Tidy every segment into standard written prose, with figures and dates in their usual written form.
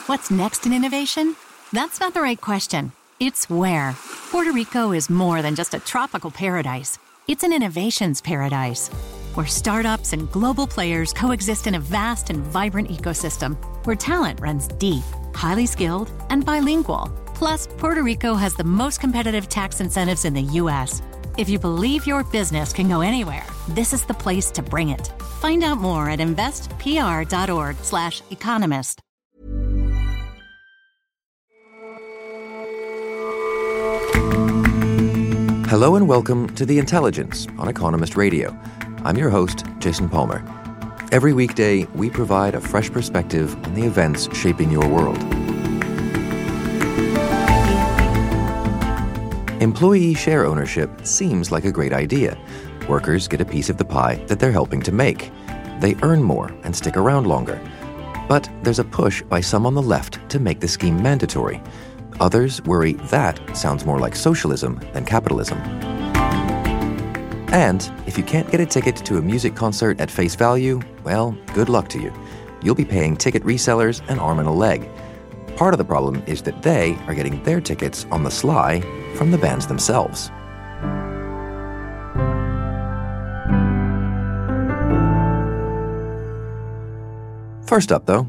What's next in innovation? That's not the right question. It's where. Puerto Rico is more than just a tropical paradise. It's an innovations paradise, where startups and global players coexist in a vast and vibrant ecosystem, where talent runs deep, highly skilled, and bilingual. Plus, Puerto Rico has the most competitive tax incentives in the U.S. If you believe your business can go anywhere, this is the place to bring it. Find out more at investpr.org/economist. Hello and welcome to The Intelligence on Economist Radio. I'm your host, Jason Palmer. Every weekday, we provide a fresh perspective on the events shaping your world. Employee share ownership seems like a great idea. Workers get a piece of the pie that they're helping to make. They earn more and stick around longer. But there's a push by some on the left to make the scheme mandatory. Others worry that sounds more like socialism than capitalism. And if you can't get a ticket to a music concert at face value, well, good luck to you. You'll be paying ticket resellers an arm and a leg. Part of the problem is that they are getting their tickets on the sly from the bands themselves. First up, though,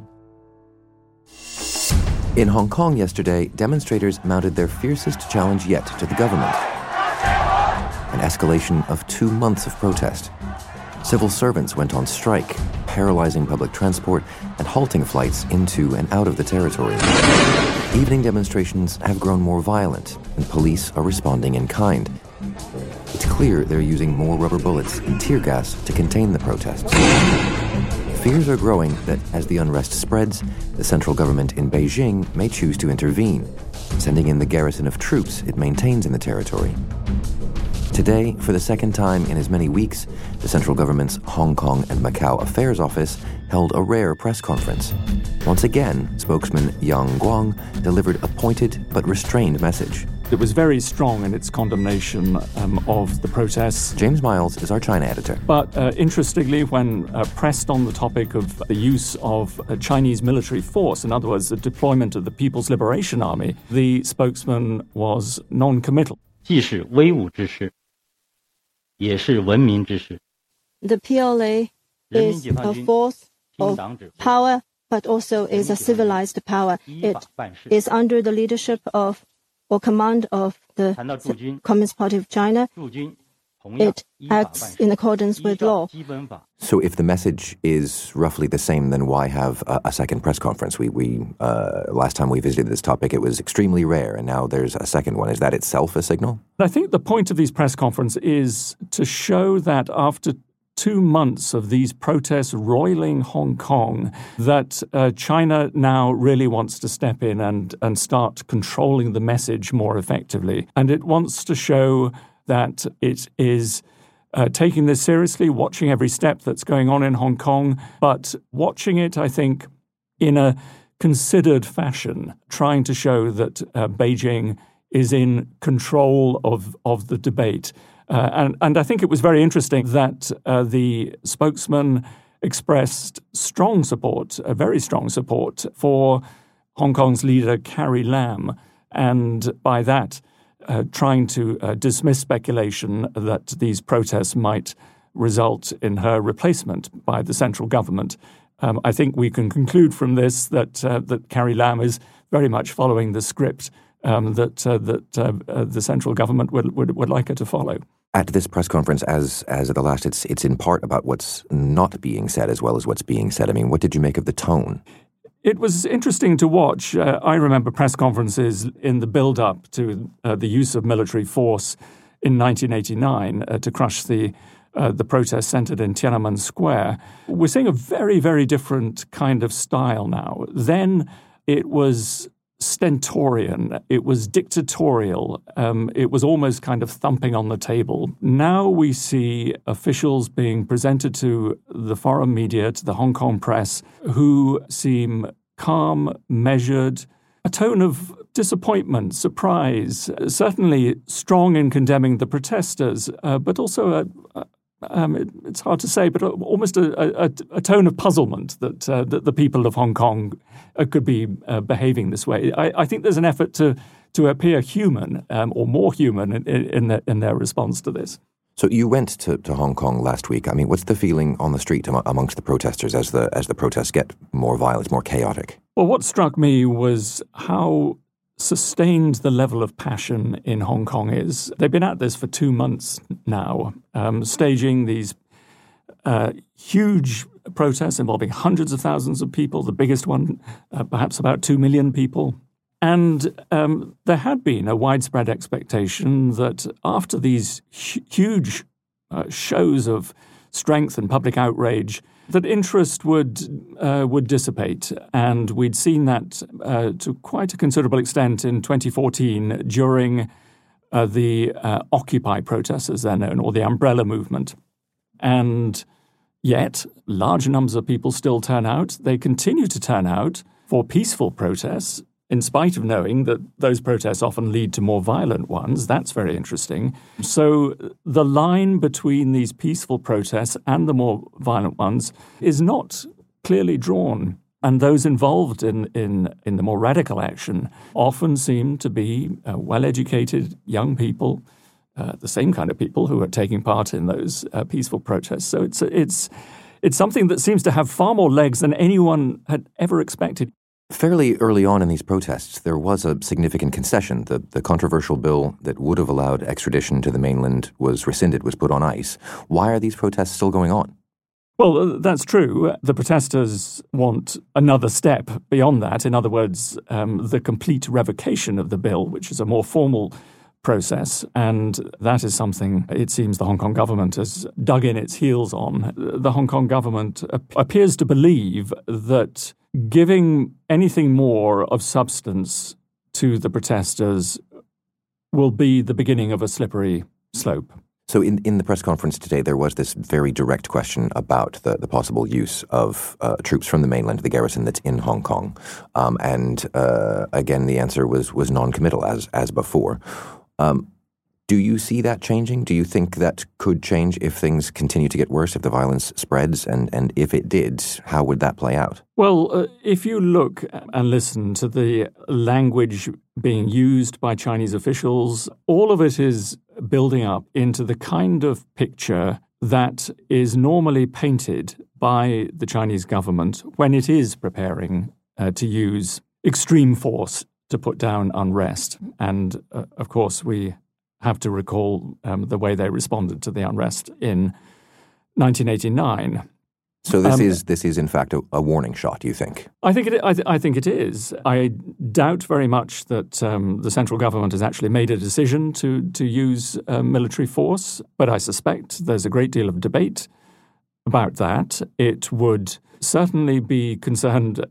in Hong Kong yesterday, demonstrators mounted their fiercest challenge yet to the government. An escalation of 2 months of protest. Civil servants went on strike, paralyzing public transport and halting flights into and out of the territory. Evening demonstrations have grown more violent, and police are responding in kind. It's clear they're using more rubber bullets and tear gas to contain the protests. Fears are growing that as the unrest spreads, the central government in Beijing may choose to intervene, sending in the garrison of troops it maintains in the territory. Today, for the second time in as many weeks, the central government's Hong Kong and Macau Affairs Office held a rare press conference. Once again, spokesman Yang Guang delivered a pointed but restrained message. It was very strong in its condemnation of the protests. James Miles is our China editor. But interestingly, when pressed on the topic of the use of Chinese military force, in other words, the deployment of the People's Liberation Army, the spokesman was non-committal. The PLA is a force of power, but also is a civilized power. It is under the leadership of or command of the Communist Party of China. It acts in accordance with law. So if the message is roughly the same, then why have a second press conference? We last time we visited this topic, it was extremely rare, and now there's a second one. Is that itself a signal? I think the point of these press conferences is to show that after 2 months of these protests roiling Hong Kong, that China now really wants to step in and start controlling the message more effectively. And it wants to show that it is taking this seriously, watching every step that's going on in Hong Kong, but watching it, I think, in a considered fashion, trying to show that Beijing is in control of the debate. And I think it was very interesting that the spokesman expressed strong support, very strong support for Hong Kong's leader, Carrie Lam, and by that trying to dismiss speculation that these protests might result in her replacement by the central government. I think we can conclude from this that Carrie Lam is very much following the script that the central government would like her to follow. At this press conference, as at the last, it's in part about what's not being said as well as what's being said. I mean, what did you make of the tone? It was interesting to watch. I remember press conferences in the build-up to the use of military force in 1989 to crush the protest centered in Tiananmen Square. We're seeing a very, very different kind of style now. Then it was stentorian, it was dictatorial, it was almost kind of thumping on the table. Now we see officials being presented to the foreign media, to the Hong Kong press, who seem calm, measured, a tone of disappointment, surprise, certainly strong in condemning the protesters, but also it's hard to say, but almost a tone of puzzlement that the people of Hong Kong could be behaving this way. I think there's an effort to appear human or more human in their response to this. So you went to Hong Kong last week. I mean, what's the feeling on the street amongst the protesters as the protests get more violent, more chaotic? Well, what struck me was how sustained the level of passion in Hong Kong is. They've been at this for 2 months now, staging these huge protests involving hundreds of thousands of people, the biggest one perhaps about 2 million people. And there had been a widespread expectation that after these huge shows of strength and public outrage, that interest would dissipate. And we'd seen that to quite a considerable extent in 2014 during the Occupy protests, as they're known, or the Umbrella Movement. And yet, large numbers of people still turn out. They continue to turn out for peaceful protests, in spite of knowing that those protests often lead to more violent ones. That's very interesting. So the line between these peaceful protests and the more violent ones is not clearly drawn. And those involved in the more radical action often seem to be well-educated young people, the same kind of people who are taking part in those peaceful protests. So it's something that seems to have far more legs than anyone had ever expected. Fairly early on in these protests, there was a significant concession. The controversial bill that would have allowed extradition to the mainland was rescinded, was put on ice. Why are these protests still going on? Well, that's true. The protesters want another step beyond that. In other words, the complete revocation of the bill, which is a more formal process. And that is something it seems the Hong Kong government has dug in its heels on. The Hong Kong government appears to believe that giving anything more of substance to the protesters will be the beginning of a slippery slope. So in the press conference today, there was this very direct question about the possible use of troops from the mainland, the garrison that's in Hong Kong. And again, the answer was non-committal, as before. Do you see that changing? Do you think that could change if things continue to get worse, if the violence spreads? And if it did, how would that play out? Well, if you look and listen to the language being used by Chinese officials, all of it is building up into the kind of picture that is normally painted by the Chinese government when it is preparing to use extreme force to put down unrest. And, of course, we have to recall the way they responded to the unrest in 1989. So this is in fact a warning shot, you think? I think it is. I doubt very much that the central government has actually made a decision to use military force, but I suspect there's a great deal of debate about that. It would certainly be concerned,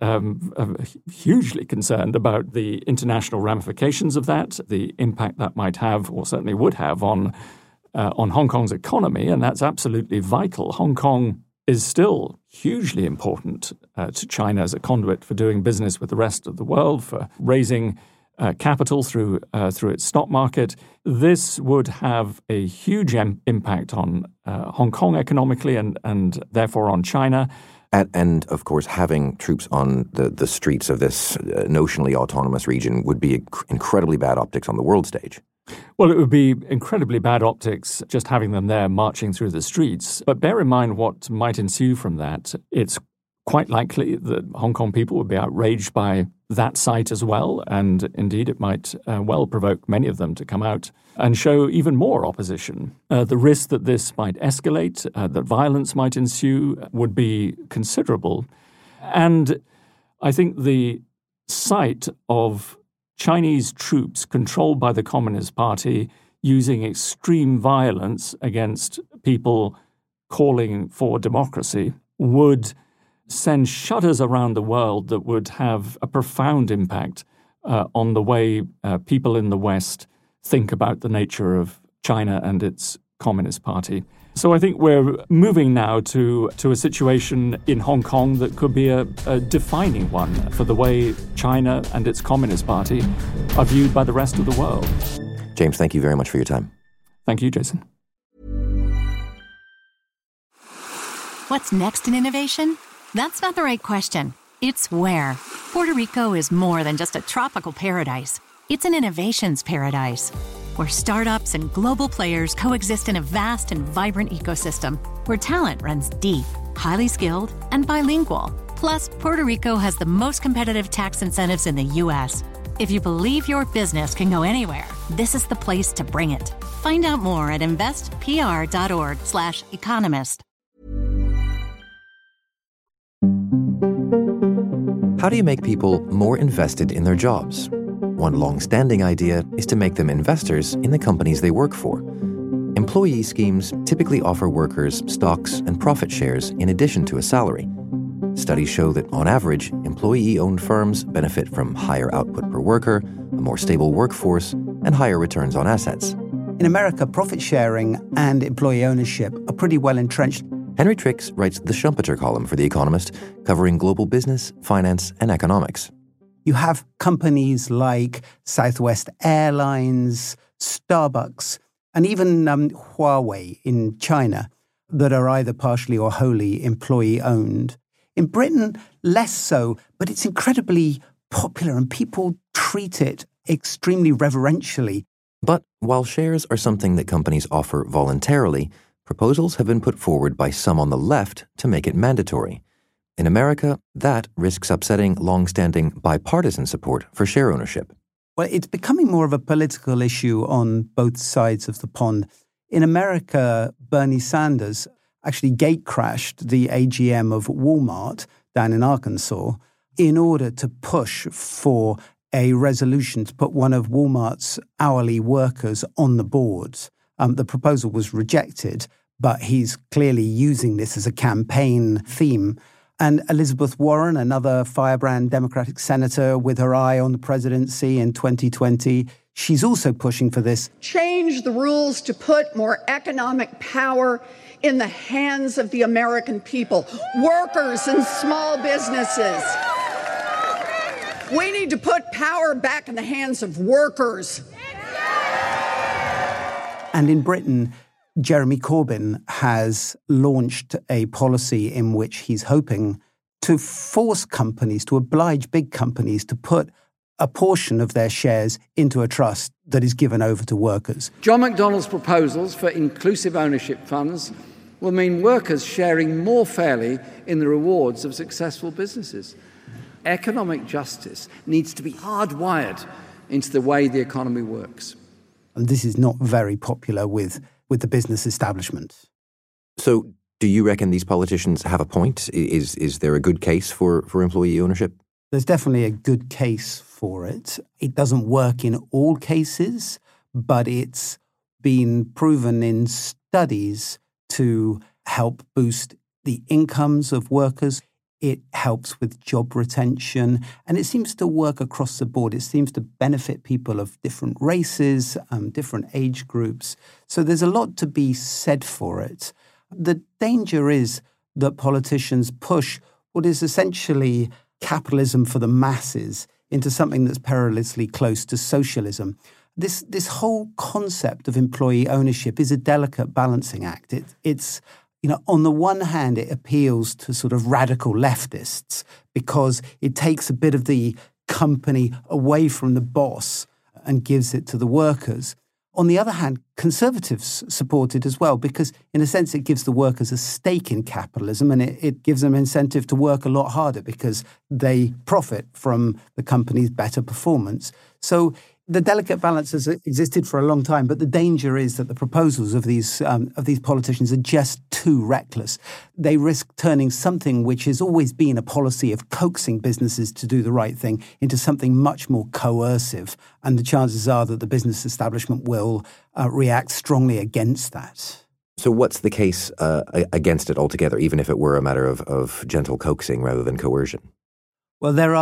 hugely concerned about the international ramifications of that, the impact that might have, or certainly would have, on Hong Kong's economy, and that's absolutely vital. Hong Kong is still hugely important to China as a conduit for doing business with the rest of the world, for raising capital through its stock market. This would have a huge impact on Hong Kong economically and therefore on China. And of course, having troops on the streets of this notionally autonomous region would be incredibly bad optics on the world stage. Well, it would be incredibly bad optics just having them there marching through the streets. But bear in mind what might ensue from that. It's quite likely that Hong Kong people would be outraged by that sight as well. And indeed, it might well provoke many of them to come out and show even more opposition. The risk that this might escalate, that violence might ensue, would be considerable. And I think the sight of Chinese troops controlled by the Communist Party using extreme violence against people calling for democracy would send shudders around the world that would have a profound impact on the way people in the West think about the nature of China and its Communist Party. So I think we're moving now to a situation in Hong Kong that could be a defining one for the way China and its Communist Party are viewed by the rest of the world. James, thank you very much for your time. Thank you, Jason. What's next in innovation? That's not the right question. It's where. Puerto Rico is more than just a tropical paradise. It's an innovations paradise, where startups and global players coexist in a vast and vibrant ecosystem, where talent runs deep, highly skilled, and bilingual. Plus, Puerto Rico has the most competitive tax incentives in the U.S. If you believe your business can go anywhere, this is the place to bring it. Find out more at investpr.org/economist. How do you make people more invested in their jobs? One long-standing idea is to make them investors in the companies they work for. Employee schemes typically offer workers stocks and profit shares in addition to a salary. Studies show that, on average, employee-owned firms benefit from higher output per worker, a more stable workforce, and higher returns on assets. In America, profit sharing and employee ownership are pretty well entrenched. Henry Tricks writes the Schumpeter column for The Economist, covering global business, finance, and economics. You have companies like Southwest Airlines, Starbucks, and even Huawei in China that are either partially or wholly employee-owned. In Britain, less so, but it's incredibly popular and people treat it extremely reverentially. But while shares are something that companies offer voluntarily, proposals have been put forward by some on the left to make it mandatory. In America, that risks upsetting long-standing bipartisan support for share ownership. Well, it's becoming more of a political issue on both sides of the pond. In America, Bernie Sanders actually gate-crashed the AGM of Walmart down in Arkansas in order to push for a resolution to put one of Walmart's hourly workers on the board. The proposal was rejected, but he's clearly using this as a campaign theme. And Elizabeth Warren, another firebrand Democratic senator with her eye on the presidency in 2020, she's also pushing for this. Change the rules to put more economic power in the hands of the American people, workers and small businesses. We need to put power back in the hands of workers. And in Britain, Jeremy Corbyn has launched a policy in which he's hoping to force companies, to oblige big companies to put a portion of their shares into a trust that is given over to workers. John McDonnell's proposals for inclusive ownership funds will mean workers sharing more fairly in the rewards of successful businesses. Economic justice needs to be hardwired into the way the economy works. And this is not very popular with the business establishment. So do you reckon these politicians have a point? Is there a good case for employee ownership? There's definitely a good case for it. It doesn't work in all cases, but it's been proven in studies to help boost the incomes of workers. It helps with job retention, and it seems to work across the board. It seems to benefit people of different races, different age groups. So there's a lot to be said for it. The danger is that politicians push what is essentially capitalism for the masses into something that's perilously close to socialism. This whole concept of employee ownership is a delicate balancing act. It's on the one hand, it appeals to sort of radical leftists because it takes a bit of the company away from the boss and gives it to the workers. On the other hand, conservatives support it as well because, in a sense, it gives the workers a stake in capitalism and it gives them incentive to work a lot harder because they profit from the company's better performance. So the delicate balance has existed for a long time, but the danger is that the proposals of these politicians are just too reckless. They risk turning something which has always been a policy of coaxing businesses to do the right thing into something much more coercive, and the chances are that the business establishment will react strongly against that. So what's the case against it altogether, even if it were a matter of gentle coaxing rather than coercion? Well, there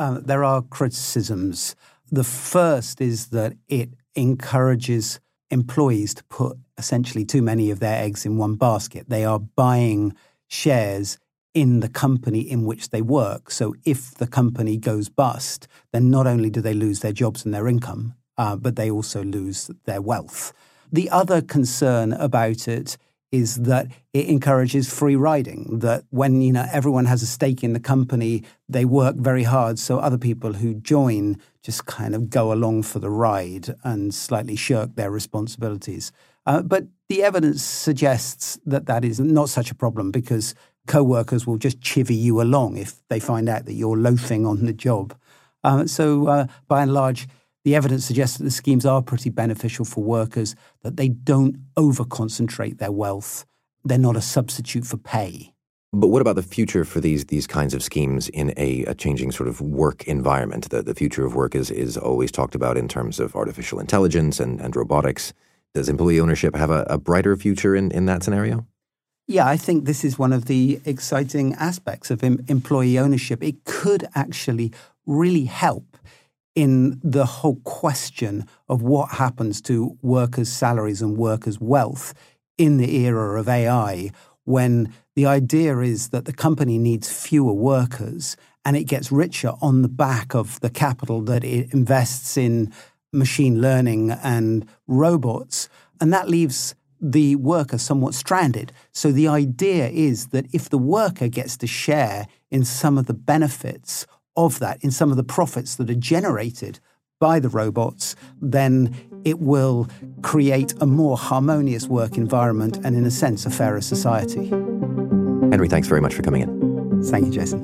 are criticisms. The first is that it encourages employees to put essentially too many of their eggs in one basket. They are buying shares in the company in which they work. So if the company goes bust, then not only do they lose their jobs and their income, but they also lose their wealth. The other concern about it is that it encourages free riding, that when, everyone has a stake in the company, they work very hard. So other people who join just kind of go along for the ride and slightly shirk their responsibilities. But the evidence suggests that that is not such a problem, because co-workers will just chivvy you along if they find out that you're loafing on the job. So by and large, the evidence suggests that the schemes are pretty beneficial for workers, that they don't over-concentrate their wealth. They're not a substitute for pay. But what about the future for these kinds of schemes in a changing sort of work environment? The future of work is always talked about in terms of artificial intelligence and robotics. Does employee ownership have a brighter future in that scenario? Yeah, I think this is one of the exciting aspects of employee ownership. It could actually really help in the whole question of what happens to workers' salaries and workers' wealth in the era of AI, when the idea is that the company needs fewer workers and it gets richer on the back of the capital that it invests in machine learning and robots. And that leaves the worker somewhat stranded. So the idea is that if the worker gets to share in some of the benefits of that, in some of the profits that are generated by the robots, then it will create a more harmonious work environment and, in a sense, a fairer society. Henry, thanks very much for coming in. Thank you, Jason.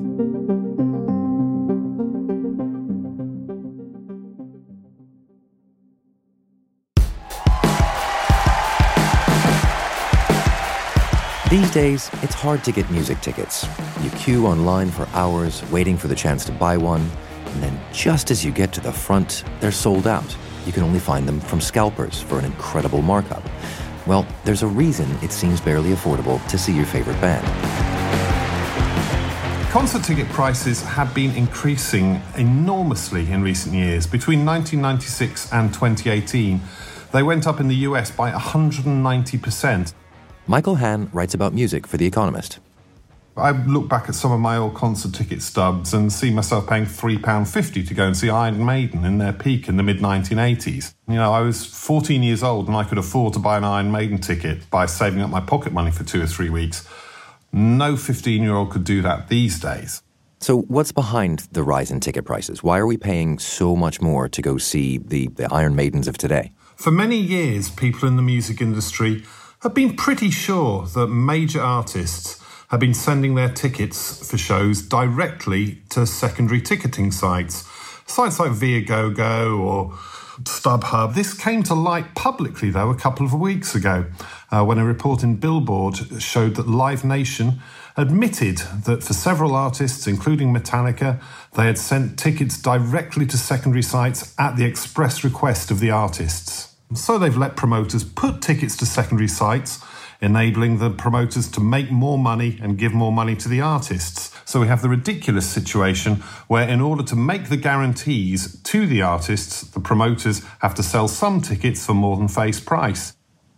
These days, it's hard to get music tickets. You queue online for hours, waiting for the chance to buy one, and then just as you get to the front, they're sold out. You can only find them from scalpers for an incredible markup. Well, there's a reason it seems barely affordable to see your favorite band. Concert ticket prices have been increasing enormously in recent years. Between 1996 and 2018, they went up in the US by 190%. Michael Hann writes about music for The Economist. I look back at some of my old concert ticket stubs and see myself paying £3.50 to go and see Iron Maiden in their peak in the mid-1980s. I was 14 years old and I could afford to buy an Iron Maiden ticket by saving up my pocket money for 2 or 3 weeks. No 15-year-old could do that these days. So what's behind the rise in ticket prices? Why are we paying so much more to go see the Iron Maidens of today? For many years, people in the music industry have been pretty sure that major artists have been sending their tickets for shows directly to secondary ticketing sites like Viagogo or StubHub. This came to light publicly, though, a couple of weeks ago when a report in Billboard showed that Live Nation admitted that for several artists, including Metallica, they had sent tickets directly to secondary sites at the express request of the artists. So they've let promoters put tickets to secondary sites, enabling the promoters to make more money and give more money to the artists. So we have the ridiculous situation where, in order to make the guarantees to the artists, the promoters have to sell some tickets for more than face price.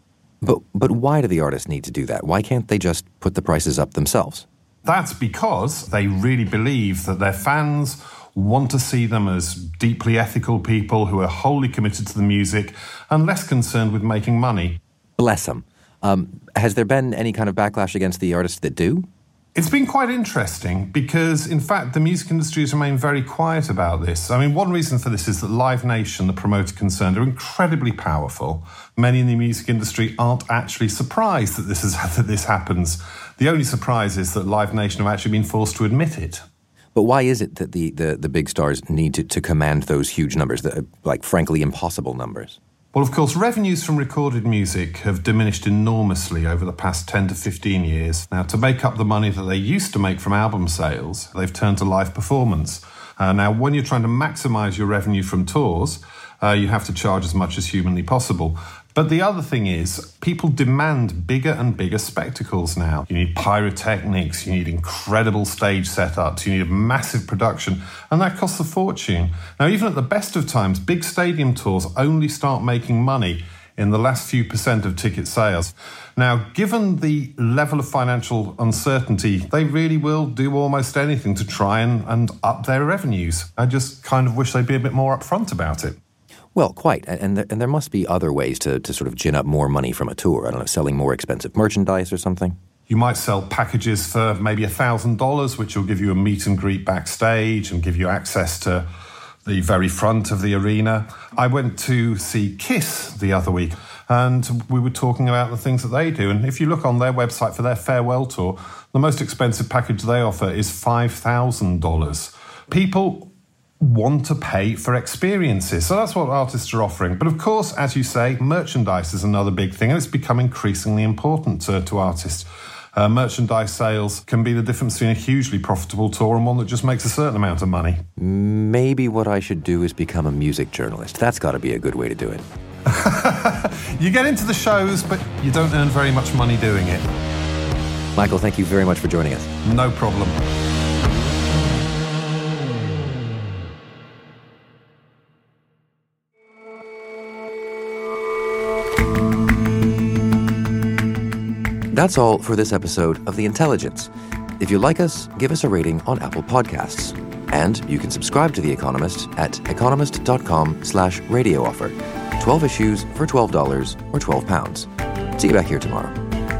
But why do the artists need to do that? Why can't they just put the prices up themselves? That's because they really believe that their fans want to see them as deeply ethical people who are wholly committed to the music and less concerned with making money. Bless them. Has there been any kind of backlash against the artists that do? It's been quite interesting because, in fact, the music industry has remained very quiet about this. I mean, one reason for this is that Live Nation, the promoter concerned, are incredibly powerful. Many in the music industry aren't actually surprised that this happens. The only surprise is that Live Nation have actually been forced to admit it. But why is it that the big stars need to command those huge numbers, frankly, impossible numbers? Well, of course, revenues from recorded music have diminished enormously over the past 10 to 15 years. Now, to make up the money that they used to make from album sales, they've turned to live performance. Now, when you're trying to maximise your revenue from tours, you have to charge as much as humanly possible. But the other thing is, people demand bigger and bigger spectacles now. You need pyrotechnics, you need incredible stage setups, you need a massive production, and that costs a fortune. Now, even at the best of times, big stadium tours only start making money in the last few % of ticket sales. Now, given the level of financial uncertainty, they really will do almost anything to try and up their revenues. I just kind of wish they'd be a bit more upfront about it. Well, quite. And there must be other ways to sort of gin up more money from a tour. I don't know, selling more expensive merchandise or something. You might sell packages for maybe $1,000, which will give you a meet and greet backstage and give you access to the very front of the arena. I went to see Kiss the other week, and we were talking about the things that they do. And if you look on their website for their farewell tour, the most expensive package they offer is $5,000. People want to pay for experiences, so that's what artists are offering. But of course, as you say, merchandise is another big thing, and it's become increasingly important to artists. Merchandise sales can be the difference between a hugely profitable tour and one that just makes a certain amount of money. Maybe what I should do is become a music journalist. That's got to be a good way to do it. You get into the shows, but you don't earn very much money doing it. Michael, thank you very much for joining us. No problem. That's all for this episode of The Intelligence. If you like us, give us a rating on Apple Podcasts. And you can subscribe to The Economist at economist.com/radio offer. 12 issues for $12 or £12. See you back here tomorrow.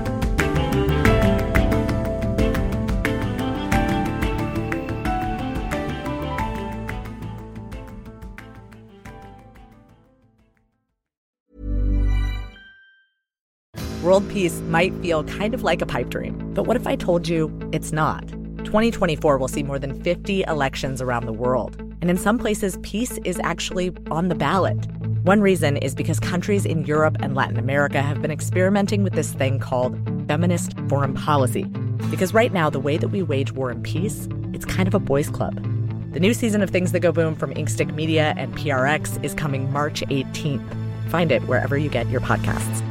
World peace might feel kind of like a pipe dream, but what if I told you it's not? 2024 will see more than 50 elections around the world, and in some places, peace is actually on the ballot. One reason is because countries in Europe and Latin America have been experimenting with this thing called feminist foreign policy. Because right now, the way that we wage war and peace, it's kind of a boys' club. The new season of Things That Go Boom from Inkstick Media and PRX is coming March 18th. Find it wherever you get your podcasts.